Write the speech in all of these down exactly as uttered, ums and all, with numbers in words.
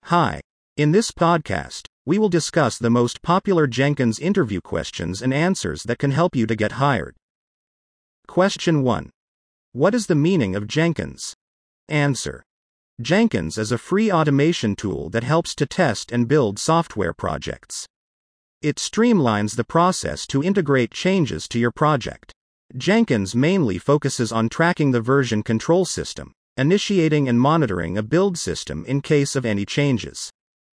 Hi. In this podcast, we will discuss the most popular Jenkins interview questions and answers that can help you to get hired. Question one. What is the meaning of Jenkins? Answer. Jenkins is a free automation tool that helps to test and build software projects. It streamlines the process to integrate changes to your project. Jenkins mainly focuses on tracking the version control system, initiating and monitoring a build system in case of any changes.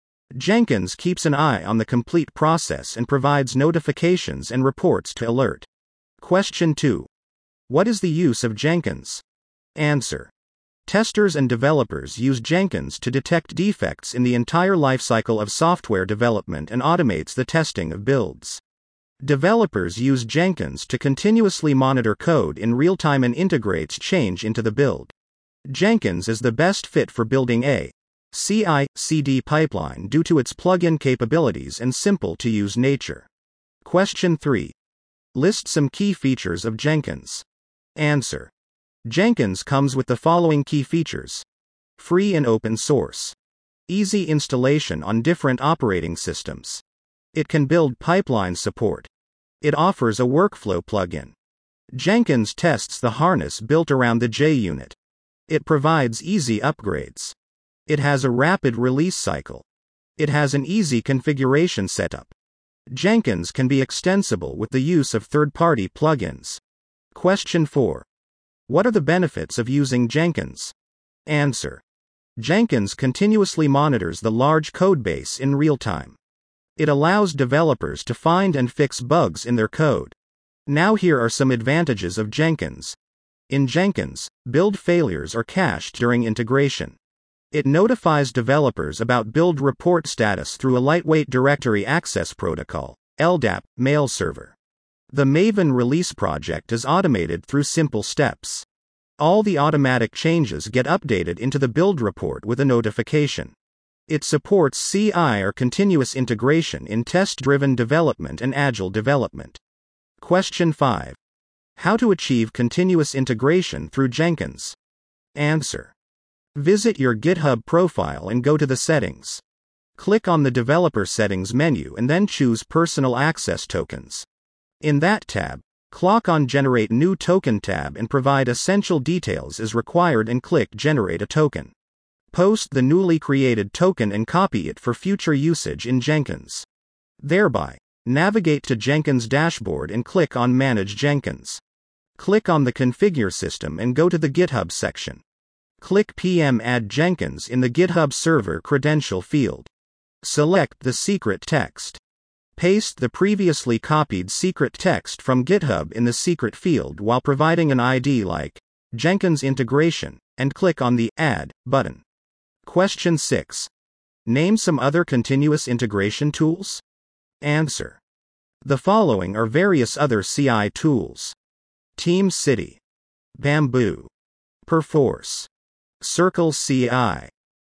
Jenkins keeps an eye on the complete process and provides notifications and reports to alert. Question two. What is the use of Jenkins? Answer. Testers and developers use Jenkins to detect defects in the entire lifecycle of software development and automates the testing of builds. Developers use Jenkins to continuously monitor code in real time and integrates change into the build. Jenkins is the best fit for building a C I C D pipeline due to its plug-in capabilities and simple-to-use nature. Question three. List some key features of Jenkins. Answer. Jenkins comes with the following key features. Free and open source. Easy installation on different operating systems. It can build pipeline support. It offers a workflow plugin. Jenkins tests the harness built around the JUnit. It provides easy upgrades. It has a rapid release cycle. It has an easy configuration setup. Jenkins can be extensible with the use of third-party plugins. Question four. What are the benefits of using Jenkins? Answer. Jenkins continuously monitors the large codebase in real time. It allows developers to find and fix bugs in their code. Now here are some advantages of Jenkins. In Jenkins, build failures are cached during integration. It notifies developers about build report status through a lightweight directory access protocol, L D A P, mail server. The Maven release project is automated through simple steps. All the automatic changes get updated into the build report with a notification. It supports C I or continuous integration in test-driven development and agile development. Question five. How to achieve continuous integration through Jenkins? Answer. Visit your GitHub profile and go to the settings. Click on the Developer Settings menu and then choose Personal Access Tokens. In that tab, click on Generate New Token tab and provide essential details as required and click Generate a Token. Post the newly created token and copy it for future usage in Jenkins. Thereby, navigate to Jenkins dashboard and click on Manage Jenkins. Click on the Configure System and go to the GitHub section. Click P M Add Jenkins in the GitHub server credential field. Select the secret text. Paste the previously copied secret text from GitHub in the secret field while providing an I D like Jenkins Integration, and click on the Add button. Question six. Name some other continuous integration tools? Answer. The following are various other C I tools. TeamCity, Bamboo, Perforce, Circle C I,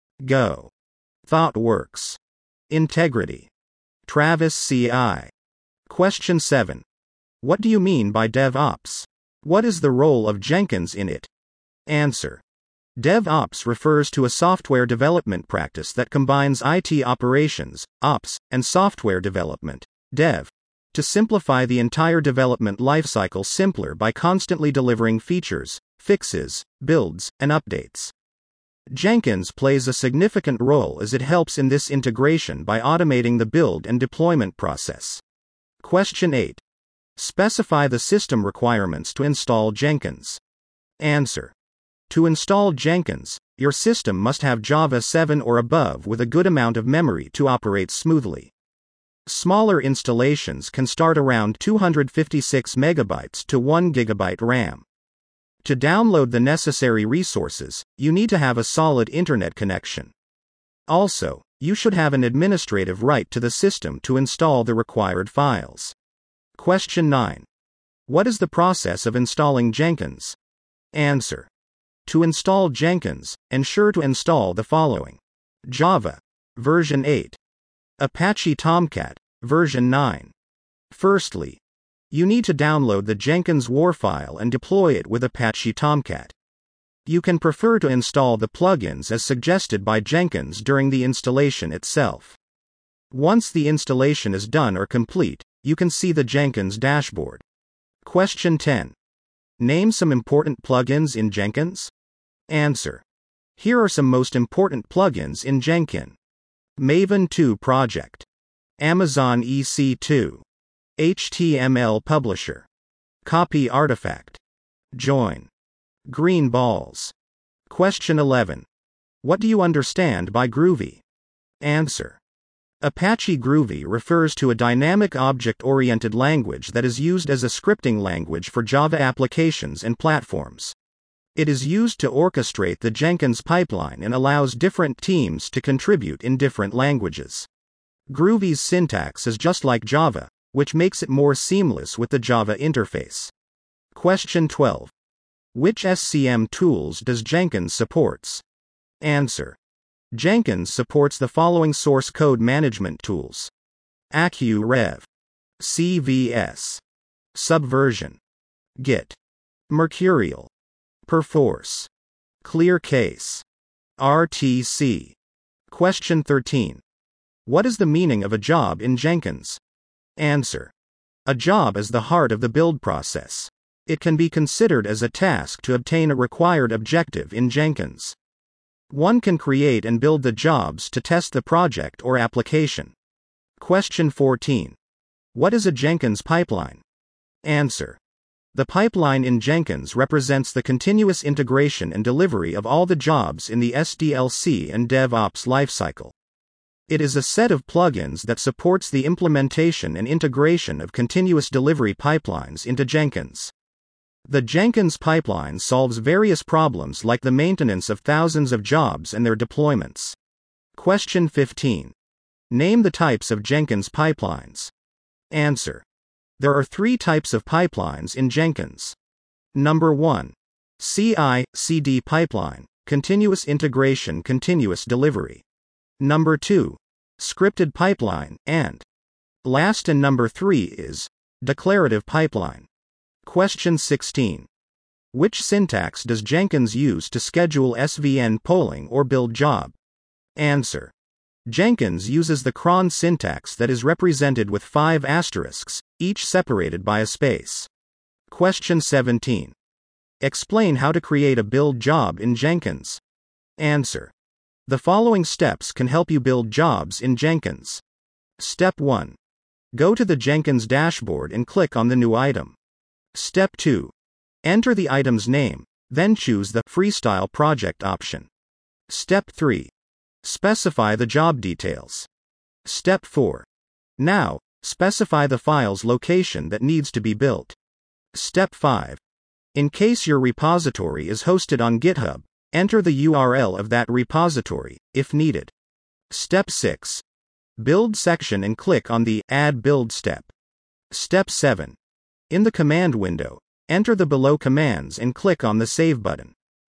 Go, ThoughtWorks, Integrity, Travis C I. Question seven. What do you mean by DevOps? What is the role of Jenkins in it? Answer. DevOps refers to a software development practice that combines I T operations, ops, and software development, dev, to simplify the entire development lifecycle simpler by constantly delivering features, fixes, builds, and updates. Jenkins plays a significant role as it helps in this integration by automating the build and deployment process. Question eight. Specify the system requirements to install Jenkins. Answer. To install Jenkins, your system must have Java seven or above with a good amount of memory to operate smoothly. Smaller installations can start around two hundred fifty-six megabytes to one gigabyte RAM. To download the necessary resources, you need to have a solid internet connection. Also, you should have an administrative right to the system to install the required files. Question nine. What is the process of installing Jenkins? Answer. To install Jenkins, ensure to install the following. Java, version eight. Apache Tomcat, version nine. Firstly, you need to download the Jenkins war file and deploy it with Apache Tomcat. You can prefer to install the plugins as suggested by Jenkins during the installation itself. Once the installation is done or complete, you can see the Jenkins dashboard. Question ten. Name some important plugins in Jenkins. Answer. Here are some most important plugins in Jenkins. Maven two Project, Amazon E C two, H T M L Publisher, Copy Artifact, Join, Green Balls. Question eleven. What do you understand by Groovy? Answer. Apache Groovy refers to a dynamic object-oriented language that is used as a scripting language for Java applications and platforms. It is used to orchestrate the Jenkins pipeline and allows different teams to contribute in different languages. Groovy's syntax is just like Java, which makes it more seamless with the Java interface. Question twelve. Which S C M tools does Jenkins supports? Answer. Jenkins supports the following source code management tools: AccuRev, C V S, Subversion, Git, Mercurial, Perforce, ClearCase, R T C. Question thirteen. What is the meaning of a job in Jenkins? Answer. A job is the heart of the build process. It can be considered as a task to obtain a required objective in Jenkins. One can create and build the jobs to test the project or application. Question fourteen. What is a Jenkins pipeline? Answer. The pipeline in Jenkins represents the continuous integration and delivery of all the jobs in the S D L C and DevOps lifecycle. It is a set of plugins that supports the implementation and integration of continuous delivery pipelines into Jenkins. The Jenkins pipeline solves various problems like the maintenance of thousands of jobs and their deployments. Question fifteen. Name the types of Jenkins pipelines. Answer. There are three types of pipelines in Jenkins. Number one. C I C D pipeline, continuous integration, continuous delivery. Number two. Scripted pipeline, and last and number three is declarative pipeline. Question sixteen. Which syntax does Jenkins use to schedule S V N polling or build job? Answer. Jenkins uses the cron syntax that is represented with five asterisks, each separated by a space. Question seventeen. Explain how to create a build job in Jenkins. Answer. The following steps can help you build jobs in Jenkins. Step one. Go to the Jenkins dashboard and click on the new item. Step two. Enter the item's name, then choose the Freestyle Project option. Step three. Specify the job details. Step four. Now, specify the file's location that needs to be built. Step five. In case your repository is hosted on GitHub, enter the U R L of that repository, if needed. Step six. Build section and click on the Add Build step. Step seven. In the command window, enter the below commands and click on the Save button.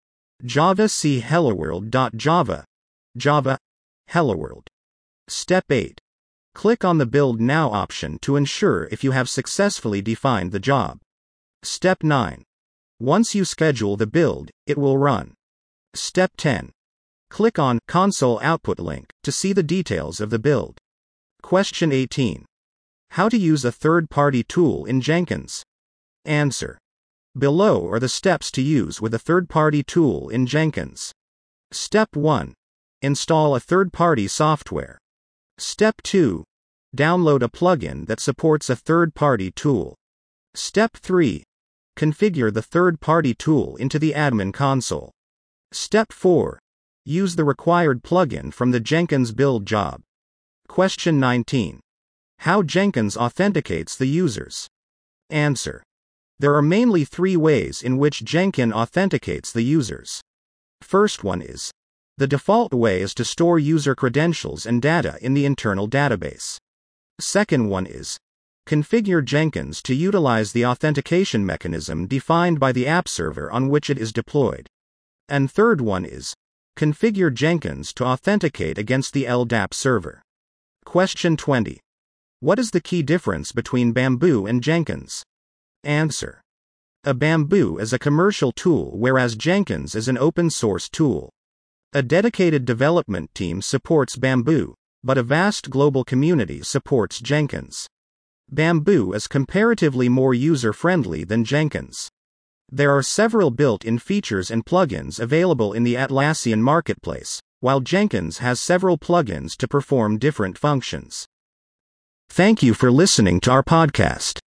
Java C helloworld.java. Java. Helloworld. Step eight. Click on the Build Now option to ensure if you have successfully defined the job. Step nine. Once you schedule the build, it will run. Step ten. Click on Console Output link to see the details of the build. Question eighteen. How to use a third-party tool in Jenkins. Answer. Below are the steps to use with a third-party tool in Jenkins. Step one. Install a third-party software. Step two. Download a plugin that supports a third-party tool. Step three. Configure the third-party tool into the admin console. Step four. Use the required plugin from the Jenkins build job. Question nineteen. How Jenkins authenticates the users. Answer. There are mainly three ways in which Jenkins authenticates the users. First one is, the default way is to store user credentials and data in the internal database. Second one is, configure Jenkins to utilize the authentication mechanism defined by the app server on which it is deployed. And third one is, configure Jenkins to authenticate against the L D A P server. Question twenty. What is the key difference between Bamboo and Jenkins? Answer. A Bamboo is a commercial tool, whereas Jenkins is an open source tool. A dedicated development team supports Bamboo, but a vast global community supports Jenkins. Bamboo is comparatively more user-friendly than Jenkins. There are several built-in features and plugins available in the Atlassian marketplace, while Jenkins has several plugins to perform different functions. Thank you for listening to our podcast.